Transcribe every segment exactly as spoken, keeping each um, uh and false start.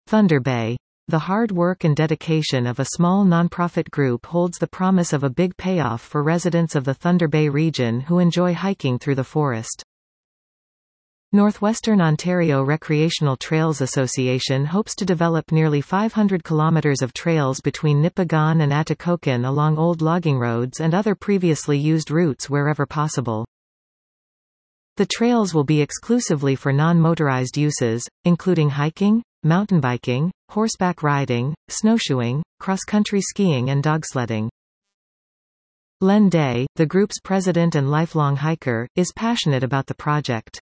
Thunder Bay. The hard work and dedication of a small nonprofit group holds the promise of a big payoff for residents of the Thunder Bay region who enjoy hiking through the forest. Northwestern Ontario Recreational Trails Association hopes to develop nearly five hundred kilometres of trails between Nipigon and Atikokan along old logging roads and other previously used routes wherever possible. The trails will be exclusively for non-motorized uses, including hiking, mountain biking, horseback riding, snowshoeing, cross-country skiing and dogsledding. Len Day, the group's president and lifelong hiker, is passionate about the project.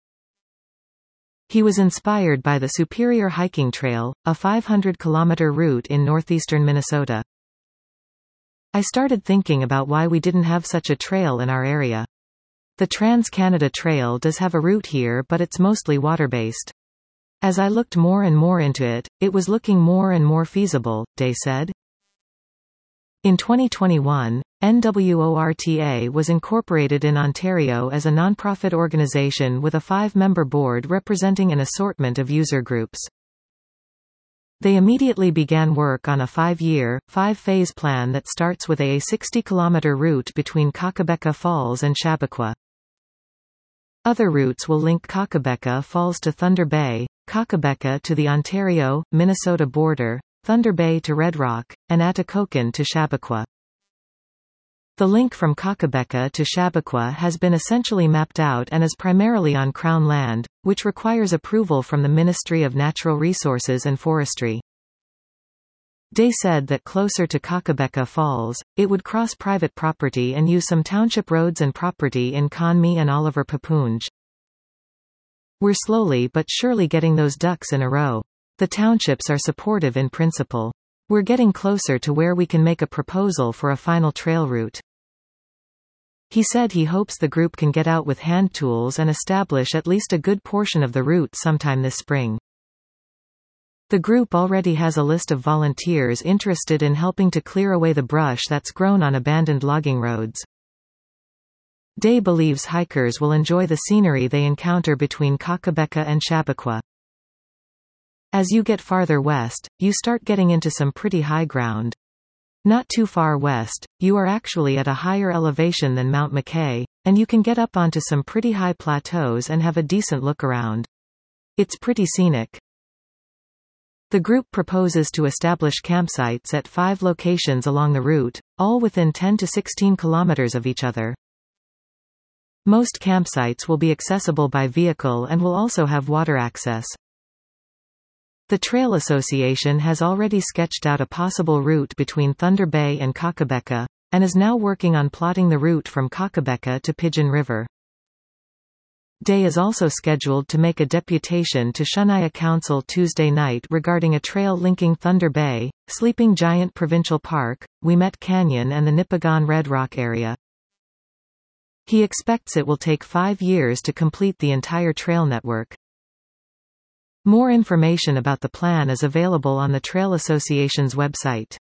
He was inspired by the Superior Hiking Trail, a five hundred kilometer route in northeastern Minnesota. I started thinking about why we didn't have such a trail in our area. The Trans-Canada Trail does have a route here, but it's mostly water-based. As I looked more and more into it, it was looking more and more feasible, Day said. In twenty twenty-one, N W O R T A was incorporated in Ontario as a nonprofit organization with a five-member board representing an assortment of user groups. They immediately began work on a five-year, five-phase plan that starts with a sixty kilometer route between Kakabeka Falls and Chappaqua. Other routes will link Kakabeka Falls to Thunder Bay, Kakabeka to the Ontario-Minnesota border, Thunder Bay to Red Rock, and Atikokan to Chappaqua. The link from Kakabeka to Chappaqua has been essentially mapped out and is primarily on Crown land, which requires approval from the Ministry of Natural Resources and Forestry. Day said that closer to Kakabeka Falls, it would cross private property and use some township roads and property in Conmee and Oliver Papoonge. We're slowly but surely getting those ducks in a row. The townships are supportive in principle. We're getting closer to where we can make a proposal for a final trail route. He said he hopes the group can get out with hand tools and establish at least a good portion of the route sometime this spring. The group already has a list of volunteers interested in helping to clear away the brush that's grown on abandoned logging roads. Day believes hikers will enjoy the scenery they encounter between Kakabeka and Chappaqua. As you get farther west, you start getting into some pretty high ground. Not too far west, you are actually at a higher elevation than Mount McKay, and you can get up onto some pretty high plateaus and have a decent look around. It's pretty scenic. The group proposes to establish campsites at five locations along the route, all within ten to sixteen kilometers of each other. Most campsites will be accessible by vehicle and will also have water access. The Trail Association has already sketched out a possible route between Thunder Bay and Kakabeka, and is now working on plotting the route from Kakabeka to Pigeon River. Day is also scheduled to make a deputation to Shania Council Tuesday night regarding a trail linking Thunder Bay, Sleeping Giant Provincial Park, Wilmette Canyon and the Nipigon Red Rock area. He expects it will take five years to complete the entire trail network. More information about the plan is available on the Trail Association's website.